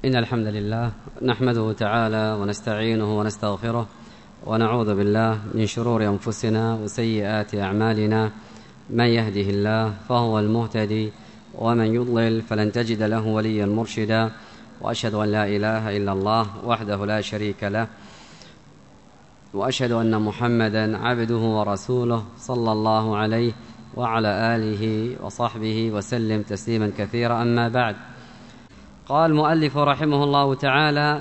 إن الحمد لله نحمده تعالى ونستعينه ونستغفره ونعوذ بالله من شرور أنفسنا وسيئات أعمالنا. من يهده الله فهو المهتدي ومن يضلل فلن تجد له وليا مرشدا، وأشهد أن لا إله إلا الله وحده لا شريك له، وأشهد أن محمدا عبده ورسوله صلى الله عليه وعلى آله وصحبه وسلم تسليما كثيرا. أما بعد، قال المؤلف رحمه الله تعالى: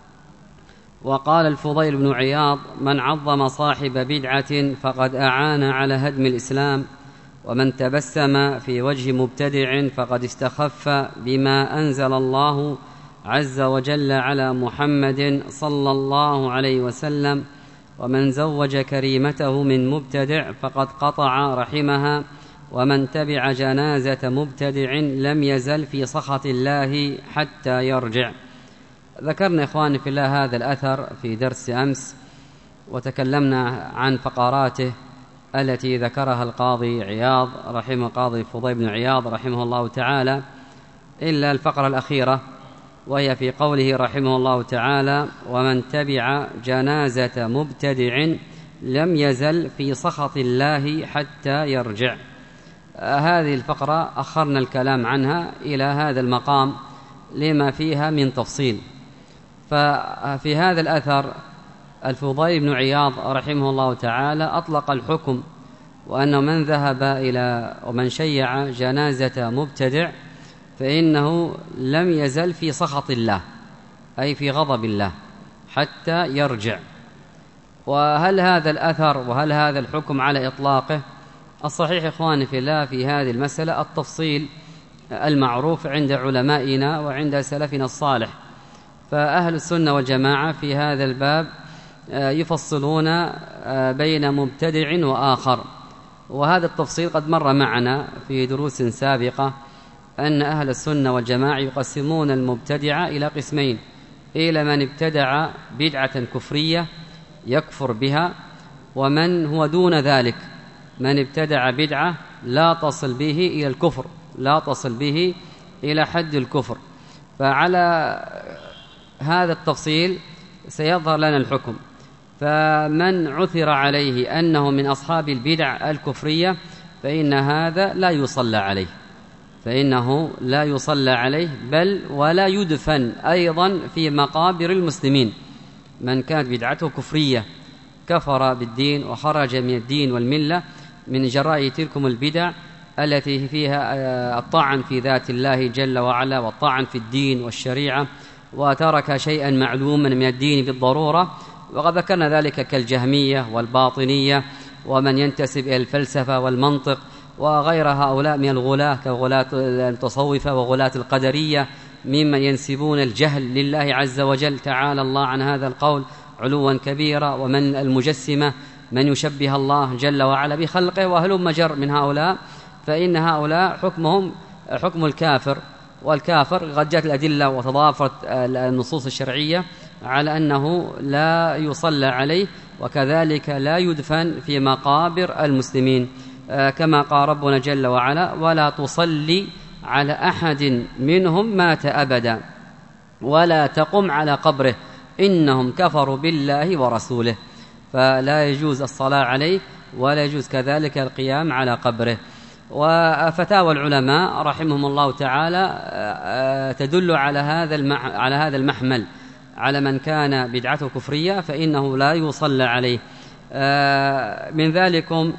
وقال الفضيل بن عياض: من عظم صاحب بدعة فقد أعان على هدم الإسلام، ومن تبسم في وجه مبتدع فقد استخف بما أنزل الله عز وجل على محمد صلى الله عليه وسلم، ومن زوج كريمته من مبتدع فقد قطع رحمها، ومن تبع جنازة مبتدع لم يزل في سخط الله حتى يرجع. ذكرنا إخواني في الله هذا الأثر في درس أمس، وتكلمنا عن فقراته التي ذكرها القاضي عياض رحمه قاضي الفضيل بن عياض رحمه الله تعالى، إلا الفقرة الأخيرة، وهي في قوله رحمه الله تعالى: ومن تبع جنازة مبتدع لم يزل في سخط الله حتى يرجع. هذه الفقرة أخرنا الكلام عنها إلى هذا المقام لما فيها من تفصيل. ففي هذا الأثر الفضيل بن عياض رحمه الله تعالى أطلق الحكم، وأن من ذهب إلى ومن شيع جنازة مبتدع فإنه لم يزل في سخط الله، أي في غضب الله حتى يرجع. وهل هذا الأثر وهل هذا الحكم على إطلاقه؟ الصحيح إخواني في الله في هذه المسألة التفصيل المعروف عند علمائنا وعند سلفنا الصالح. فأهل السنة والجماعة في هذا الباب يفصلون بين مبتدع وآخر، وهذا التفصيل قد مر معنا في دروس سابقة، أن أهل السنة والجماعة يقسمون المبتدع إلى قسمين: إلى من ابتدع بدعة كفرية يكفر بها، ومن هو دون ذلك، من ابتدع بدعة لا تصل به إلى الكفر، لا تصل به إلى حد الكفر. فعلى هذا التفصيل سيظهر لنا الحكم. فمن عثر عليه أنه من أصحاب البدع الكفرية فإن هذا لا يصلى عليه، فإنه لا يصلى عليه، بل ولا يدفن أيضا في مقابر المسلمين. من كانت بدعته كفرية كفر بالدين وخرج من الدين والملة من جراء تلكم البدع التي فيها الطعن في ذات الله جل وعلا والطعن في الدين والشريعة، وترك شيئا معلوما من الدين بالضرورة. وقد ذكرنا ذلك كالجهمية والباطنية ومن ينتسب إلى الفلسفة والمنطق وغير هؤلاء من الغلاة كغلاة التصوفة وغلاة القدرية، ممن ينسبون الجهل لله عز وجل تعالى الله عن هذا القول علوا كبيرا، ومن المجسمة من يشبه الله جل وعلا بخلقه، وهلم جر من هؤلاء. فإن هؤلاء حكمهم حكم الكافر، والكافر قد جاءت الأدلة وتضافرت النصوص الشرعية على أنه لا يصلى عليه، وكذلك لا يدفن في مقابر المسلمين، كما قال ربنا جل وعلا: ولا تصلي على أحد منهم مات أبدا ولا تقم على قبره إنهم كفروا بالله ورسوله. فلا يجوز الصلاة عليه ولا يجوز كذلك القيام على قبره. وفتاوى العلماء رحمهم الله تعالى تدل على هذا المحمل، على من كان بدعته كفرية فإنه لا يصلى عليه. من ذلكم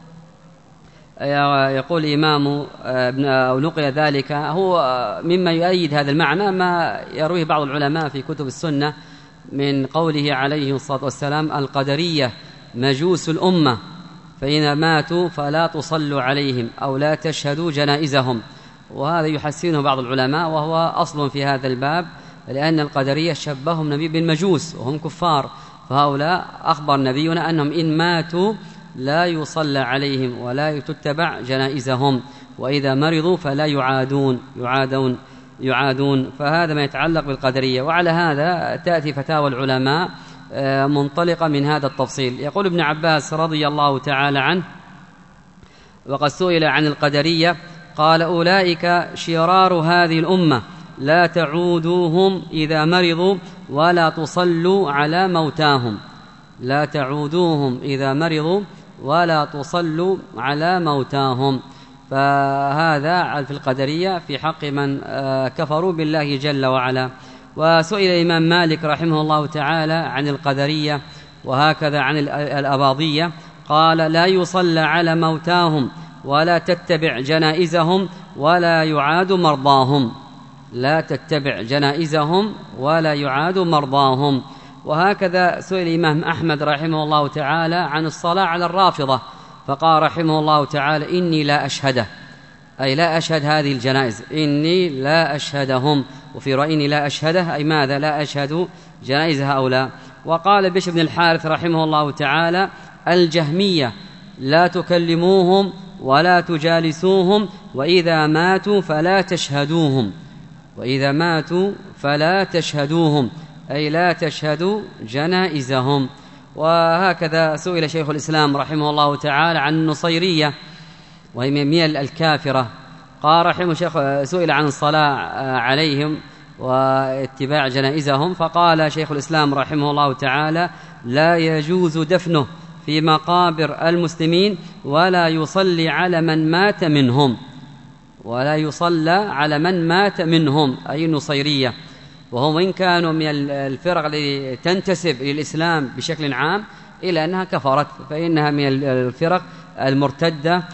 يقول الإمام أو نقل ذلك، هو مما يؤيد هذا المعنى ما يرويه بعض العلماء في كتب السنة من قوله عليه الصلاة والسلام: القدرية مجوس الأمة، فإن ماتوا فلا تصلوا عليهم أو لا تشهدوا جنائزهم. وهذا يحسنه بعض العلماء، وهو أصل في هذا الباب، لأن القدرية شبههم النبي بالمجوس وهم كفار، فهؤلاء أخبر نبينا أنهم إن ماتوا لا يصلى عليهم ولا تتبع جنائزهم، وإذا مرضوا فلا يعادون. فهذا ما يتعلق بالقدرية. وعلى هذا تأتي فتاوى العلماء منطلقة من هذا التفصيل. يقول ابن عباس رضي الله تعالى عنه: وقد سئل عن القدرية قال: أولئك شرار هذه الأمة لا تعودوهم إذا مرضوا ولا تصلوا على موتاهم. لا تعودوهم إذا مرضوا ولا تصلوا على موتاهم. فهذا في القدرية في حق من كفروا بالله جل وعلا. وسئل الإمام مالك رحمه الله تعالى عن القدرية وهكذا عن الأباضية، قال: لا يصلى على موتاهم ولا تتبع جنائزهم ولا يعاد مرضاهم. لا تتبع جنائزهم ولا يعاد مرضاهم. وهكذا سئل الإمام أحمد رحمه الله تعالى عن الصلاة على الرافضة، فقال رحمه الله تعالى: إني لا أشهده، أي لا أشهد هذه الجنائز، إني لا أشهدهم. وفي رأي إني لا أشهده أي ماذا؟ لا أشهد جنائز هؤلاء. وقال بشر بن الحارث رحمه الله تعالى: الجهمية لا تكلموهم ولا تجالسوهم وإذا ماتوا فلا تشهدوهم. وإذا ماتوا فلا تشهدوهم أي لا تشهدوا جنائزهم. وهكذا سئل شيخ الإسلام رحمه الله تعالى عن النصيرية وهي من الكافرة، قال رحمه الشيخ سئل عن الصلاة عليهم واتباع جنائزهم، فقال شيخ الإسلام رحمه الله تعالى: لا يجوز دفنه في مقابر المسلمين ولا يصلي على من مات منهم. ولا يصلى على من مات منهم أي النصيرية، وهم إن كانوا من الفرق التي تنتسب إلى الإسلام بشكل عام إلى أنها كفرت، فإنها من الفرق المرتدة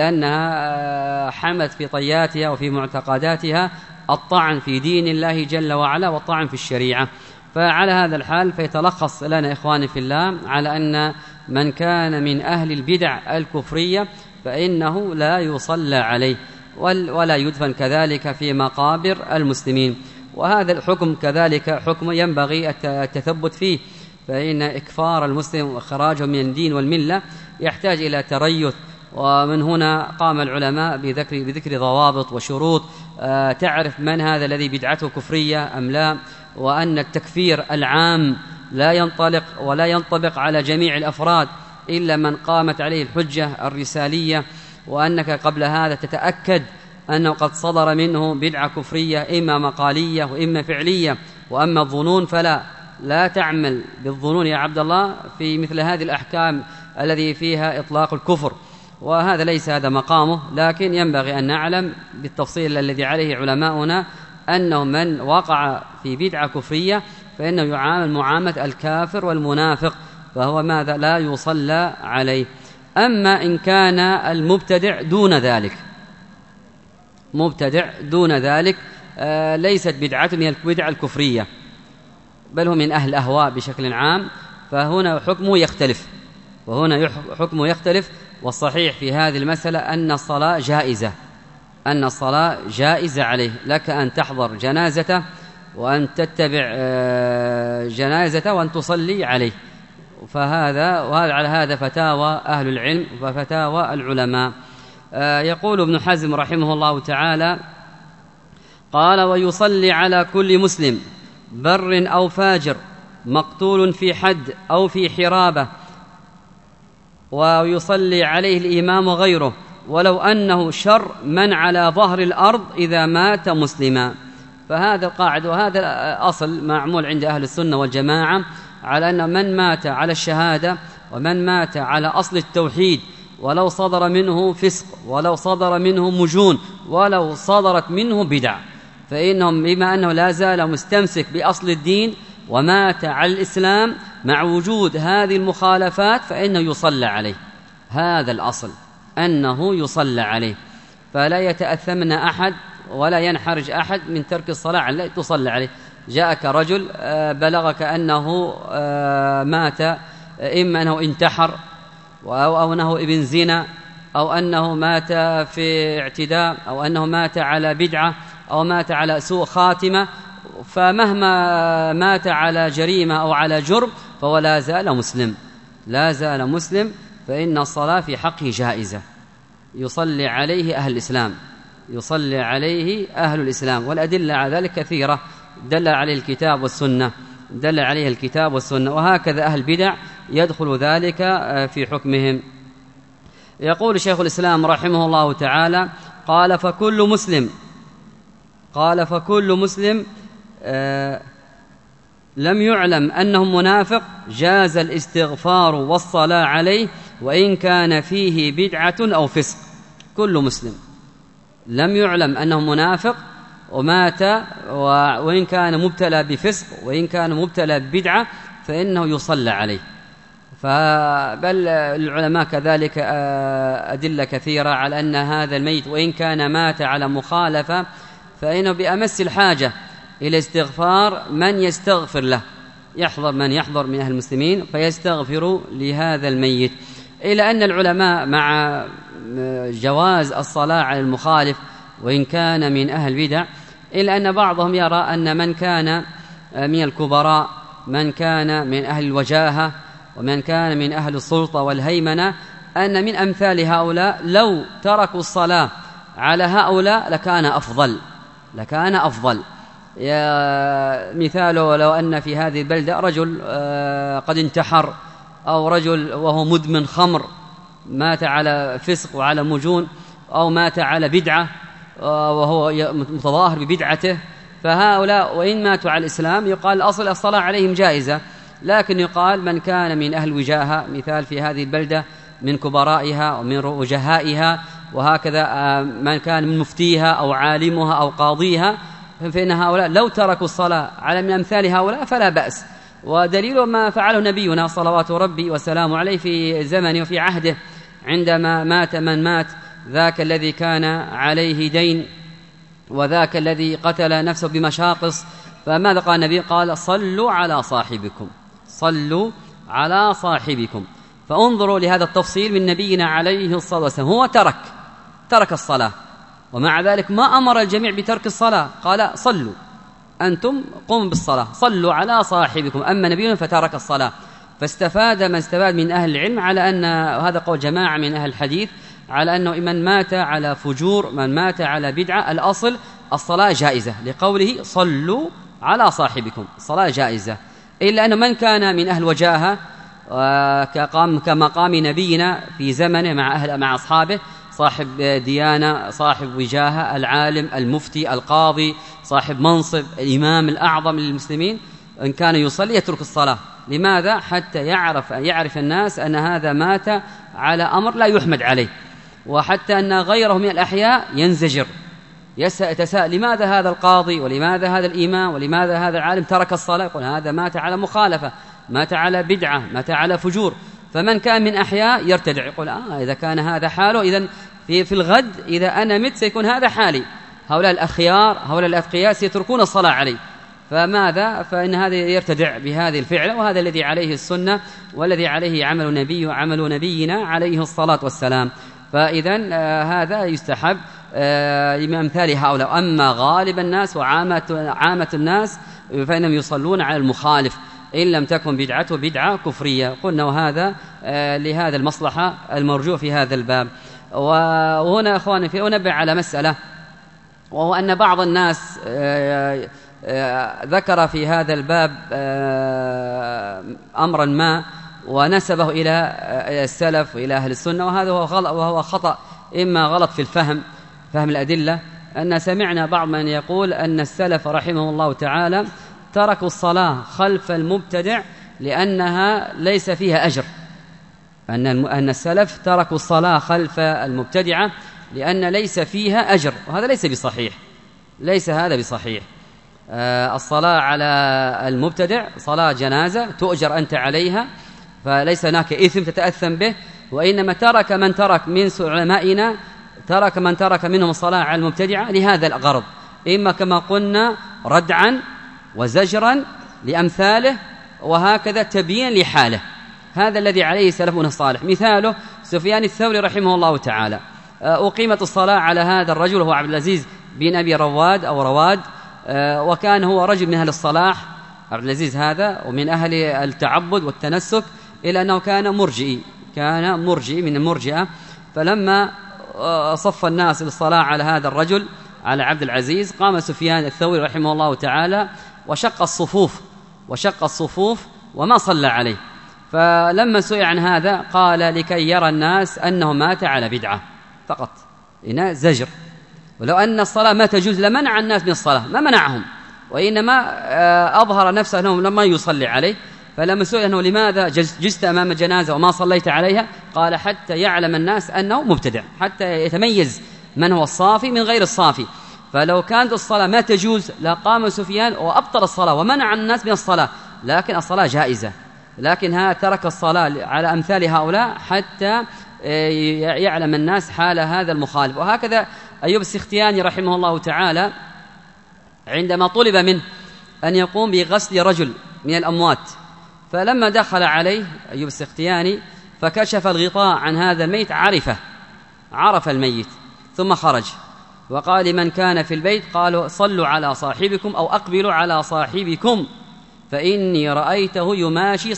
لأنها حمت في طياتها وفي معتقداتها الطعن في دين الله جل وعلا والطعن في الشريعة. فعلى هذا الحال فيتلخص لنا إخواني في الله على أن من كان من أهل البدع الكفرية فإنه لا يصلى عليه ولا يدفن كذلك في مقابر المسلمين. وهذا الحكم كذلك حكم ينبغي التثبت فيه، فإن إكفار المسلم وإخراجه من الدين والملة يحتاج إلى تريث. ومن هنا قام العلماء بذكر ضوابط وشروط تعرف من هذا الذي بدعته كفرية أم لا، وأن التكفير العام لا ينطلق ولا ينطبق على جميع الأفراد إلا من قامت عليه الحجة الرسالية، وأنك قبل هذا تتأكد أنه قد صدر منه بدعة كفرية إما مقالية وإما فعلية. وأما الظنون لا تعمل بالظنون يا عبد الله في مثل هذه الأحكام الذي فيها إطلاق الكفر، وهذا ليس هذا مقامه. لكن ينبغي أن نعلم بالتفصيل الذي عليه علماؤنا أنه من وقع في بدعة كفرية فإنه يعامل معاملة الكافر والمنافق، فهو ماذا؟ لا يصلى عليه. أما إن كان المبتدع دون ذلك، مبتدع دون ذلك ليست بدعة من البدع الكفرية بل هو من أهل الأهواء بشكل عام، فهنا حكمه يختلف. والصحيح في هذه المسألة أن الصلاة جائزة عليه، لك أن تحضر جنازته وأن تتبع جنازته وأن تصلي عليه. وهذا على هذا فتاوى أهل العلم وفتاوى العلماء. يقول ابن حزم رحمه الله تعالى: قال: ويصلي على كل مسلم بر أو فاجر مقتول في حد أو في حرابة، ويصلي عليه الإمام غيره ولو أنه شر من على ظهر الأرض إذا مات مسلما. فهذا القاعدة وهذا الأصل معمول عند أهل السنة والجماعة على أن من مات على الشهادة ومن مات على أصل التوحيد ولو صدر منه فسق ولو صدر منه مجون ولو صدرت منه بدع، فإنهم بما أنه لا زال مستمسك بأصل الدين ومات على الإسلام مع وجود هذه المخالفات فإنه يصلى عليه. هذا الأصل أنه يصلى عليه، فلا يتأثمن أحد ولا ينحرج أحد من ترك الصلاة عليه، تصلى عليه. جاءك رجل بلغك أنه مات، إما أنه انتحر أو أنه ابن زنا أو أنه مات في اعتداء أو أنه مات على بدعة أو مات على سوء خاتمة، فمهما مات على جريمة أو على جرم فهو لا زال مسلم، فإن الصلاة في حقه جائزة. يصلي عليه أهل الإسلام، والأدلة على ذلك كثيرة دل عليه الكتاب والسنة، وهكذا أهل البدع يدخل ذلك في حكمهم. يقول شيخ الإسلام رحمه الله تعالى: قال: فكل مسلم قال فكل مسلم لم يعلم أنه منافق جاز الاستغفار والصلاة عليه وإن كان فيه بدعة أو فسق. كل مسلم لم يعلم أنه منافق ومات وإن كان مبتلى بفسق وإن كان مبتلى ببدعة فإنه يصلى عليه. بل العلماء كذلك أدلة كثيرة على أن هذا الميت وإن كان مات على مخالفة فإنه بأمس الحاجة إلى استغفار من يستغفر له، يحضر من يحضر من أهل المسلمين فيستغفر لهذا الميت. إلى أن العلماء مع جواز الصلاة على المخالف وإن كان من أهل البدع، إلا أن بعضهم يرى أن من كان من الكبراء، من كان من أهل الوجاهة ومن كان من أهل السلطة والهيمنة، أن من أمثال هؤلاء لو تركوا الصلاة على هؤلاء لكان أفضل. مثاله لو أن في هذه البلدة رجل قد انتحر، أو رجل وهو مدمن خمر مات على فسق وعلى مجون، أو مات على بدعة وهو متظاهر ببدعته، فهؤلاء وإن ماتوا على الإسلام يقال الأصل الصلاة عليهم جائزة، لكن يقال من كان من أهل وجاهة، مثال في هذه البلدة من كبرائها ومن وجهائها، وهكذا من كان من مفتيها أو عالمها أو قاضيها، فإن هؤلاء لو تركوا الصلاة على من أمثال هؤلاء فلا بأس. ودليل ما فعله نبينا صلوات ربي وسلامه عليه في زمنه وفي عهده عندما مات من مات، ذاك الذي كان عليه دين وذاك الذي قتل نفسه بمشاقص، فماذا قال النبي؟ قال صلوا على صاحبكم. فانظروا لهذا التفصيل من نبينا عليه الصلاة والسلام، هو ترك الصلاة، ومع ذلك ما أمر الجميع بترك الصلاة، قال صلوا أنتم قوموا بالصلاة، صلوا على صاحبكم. أما نبينا فترك الصلاة، فاستفاد من استفاد من أهل العلم على أن هذا قول جماعة من أهل الحديث على أنه من مات على فجور، من مات على بدعة، الأصل الصلاة جائزة، لقوله صلوا على صاحبكم، الصلاة جائزة. إلا أنه من كان من أهل وجاهة كما قام نبينا في زمنه مع أصحابه، صاحب ديانة، صاحب وجاهة، العالم، المفتي، القاضي، صاحب منصب، الإمام الأعظم للمسلمين، إن كان يصلي يترك الصلاة. لماذا؟ حتى يعرف الناس أن هذا مات على أمر لا يحمد عليه، وحتى أن غيره من الأحياء ينزجر يتساءل لماذا هذا القاضي ولماذا هذا الإمام ولماذا هذا العالم ترك الصلاة؟ يقول هذا مات على مخالفة، مات على بدعة، مات على فجور. فمن كان من أحياء يرتدع، يقول إذا كان هذا حاله إذن في الغد إذا أنا مت سيكون هذا حالي، هؤلاء الأخيار هؤلاء الأتقياء سيتركون الصلاة عليه. فماذا؟ فإن هذا يرتدع بهذه الفعلة، وهذا الذي عليه السنة والذي عليه عمل نبينا عليه الصلاة والسلام. فإذن هذا يستحب من أمثال هؤلاء. أما غالب الناس وعامة الناس فإنهم يصلون على المخالف إن لم تكن بدعته بدعة كفرية. قلنا وهذا لهذا المصلحة المرجوع في هذا الباب. وهنا أخواني في أنبه على مسألة، وهو أن بعض الناس ذكر في هذا الباب أمرا ما ونسبه إلى السلف وإلى أهل السنة، وهذا وهو خطأ، إما غلط في فهم الأدلة. أن سمعنا بعض من يقول أن السلف رحمه الله تعالى تركوا الصلاة خلف المبتدع لأنها ليس فيها أجر، أن السلف تركوا الصلاة خلف المبتدعة لأن ليس فيها أجر، وهذا ليس هذا بصحيح. الصلاة على المبتدع صلاة جنازة تؤجر أنت عليها، فليس هناك إثم تتأثم به، وإنما ترك من ترك من علمائنا من ترك منهم الصلاة على المبتدعة لهذا الغرض، إما كما قلنا ردعا وزجرا لأمثاله، وهكذا تبيين لحاله. هذا الذي عليه سلفنا الصالح. مثاله سفيان الثوري رحمه الله تعالى، أقيمت الصلاة على هذا الرجل، هو عبد العزيز بن أبي رواد، وكان هو رجل من أهل الصلاح عبد العزيز هذا، ومن أهل التعبد والتنسك، إلى أنه كان مرجئي من المرجئة. فلما صف الناس للصلاة على هذا الرجل على عبد العزيز، قام سفيان الثوري رحمه الله تعالى وشق الصفوف وما صلى عليه. فلما سئل عن هذا قال لكي يرى الناس أنه مات على بدعة فقط، هنا زجر. ولو أن الصلاة ما تجوز لمنع الناس من الصلاة، ما منعهم، وإنما أظهر نفسه أنه لما يصلي عليه. فلما سئل أنه لماذا جزت أمام جنازة وما صليت عليها، قال حتى يعلم الناس أنه مبتدع، حتى يتميز من هو الصافي من غير الصافي. فلو كانت الصلاة ما تجوز لقام سفيان وأبطل الصلاة ومنع الناس من الصلاة، لكن الصلاة جائزة، لكن ترك الصلاة على أمثال هؤلاء حتى يعلم الناس حال هذا المخالف. وهكذا أيوب السختياني رحمه الله تعالى عندما طلب منه أن يقوم بغسل رجل من الأموات، فلما دخل عليه أيوب السختياني فكشف الغطاء عن هذا الميت عرف الميت، ثم خرج وقال لمن كان في البيت، قالوا صلوا على صاحبكم أو أقبلوا على صاحبكم فإني رأيته يماشي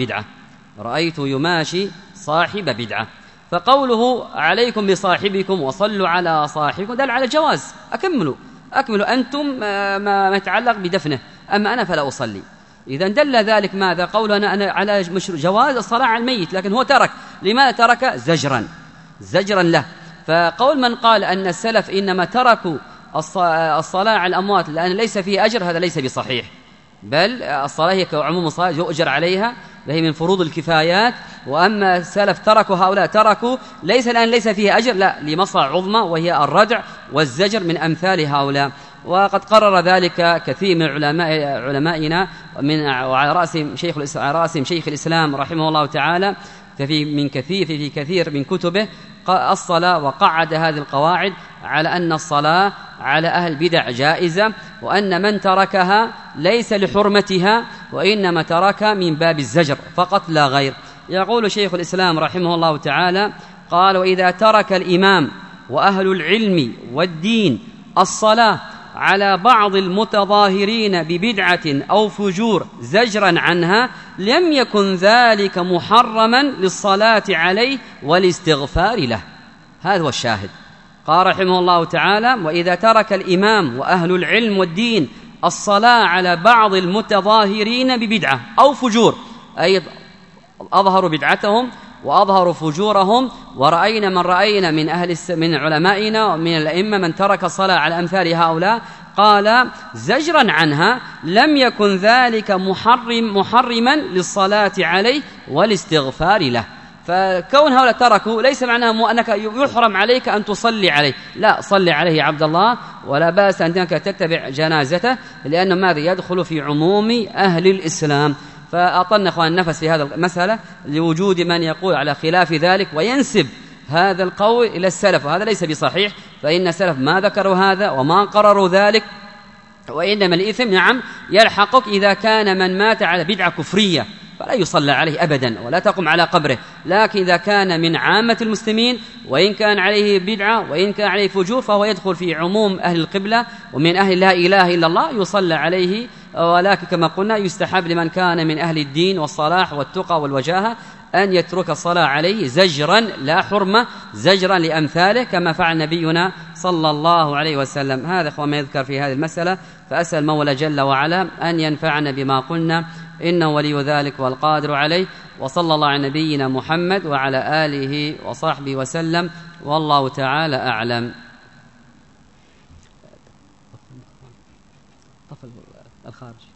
صاحب بدعة. فقوله عليكم بصاحبكم وصلوا على صاحبكم دل على الجواز، أكملوا أنتم ما يتعلق بدفنه، أما أنا فلا أصلي. إذا دل ذلك ماذا؟ قولنا أنا على جواز الصلاة على الميت، لكن هو ترك. لماذا ترك؟ زجرا له. فقول من قال أن السلف إنما تركوا الصلاة على الأموات لأن ليس فيه أجر، هذا ليس بصحيح، بل الصلاة هي كعموم الصلاة يؤجر عليها، وهي من فروض الكفايات. وأما السلف تركوا، هؤلاء تركوا ليس لأن ليس فيه أجر، لا، لمصلحة عظمى وهي الردع والزجر من أمثال هؤلاء. وقد قرر ذلك كثير من علمائنا وعلى رأسهم شيخ الإسلام رحمه الله تعالى في كثير من كتبه الصلاة، وقعد هذه القواعد على أن الصلاة على أهل بدع جائزة، وأن من تركها ليس لحرمتها وإنما ترك من باب الزجر فقط لا غير. يقول شيخ الإسلام رحمه الله تعالى قال: وإذا ترك الإمام وأهل العلم والدين الصلاة على بعض المتظاهرين ببدعة أو فجور زجرا عنها لم يكن ذلك محرما للصلاة عليه والاستغفار له. هذا هو الشاهد. قال رحمه الله تعالى: وإذا ترك الإمام وأهل العلم والدين الصلاة على بعض المتظاهرين ببدعة أو فجور، أي أظهروا بدعتهم وأظهروا فجورهم، ورأينا من علمائنا ومن الأئمة من ترك الصلاة على أمثال هؤلاء، قال زجرا عنها لم يكن ذلك محرما للصلاة عليه والاستغفار له. فكون هؤلاء تركوا ليس معناه أنك يحرم عليك أن تصلي عليه، لا، صلي عليه يا عبد الله، ولا بأس أنك تتبع جنازته، لأنه ماذا؟ يدخل في عموم أهل الإسلام. فأطلنا أخوان النفس في هذا المسألة لوجود من يقول على خلاف ذلك وينسب هذا القول إلى السلف، وهذا ليس بصحيح، فإن السلف ما ذكروا هذا وما قرروا ذلك. وإنما الإثم نعم يلحقك إذا كان من مات على بدعة كفرية فلا يصلى عليه أبدا ولا تقم على قبره، لكن إذا كان من عامة المسلمين وإن كان عليه بدعة وإن كان عليه فجور فهو يدخل في عموم أهل القبلة ومن أهل لا إله إلا الله يصلى عليه. ولكن كما قلنا يستحب لمن كان من أهل الدين والصلاح والتقى والوجاهة أن يترك الصلاة عليه زجرا لا حرمة، زجرا لأمثاله كما فعل نبينا صلى الله عليه وسلم. هذا هو ما يذكر في هذه المسألة. فأسأل المولى جل وعلا أن ينفعنا بما قلنا، إنه ولي ذلك والقادر عليه. وصلى الله على نبينا محمد وعلى آله وصحبه وسلم، والله تعالى أعلم. الخارج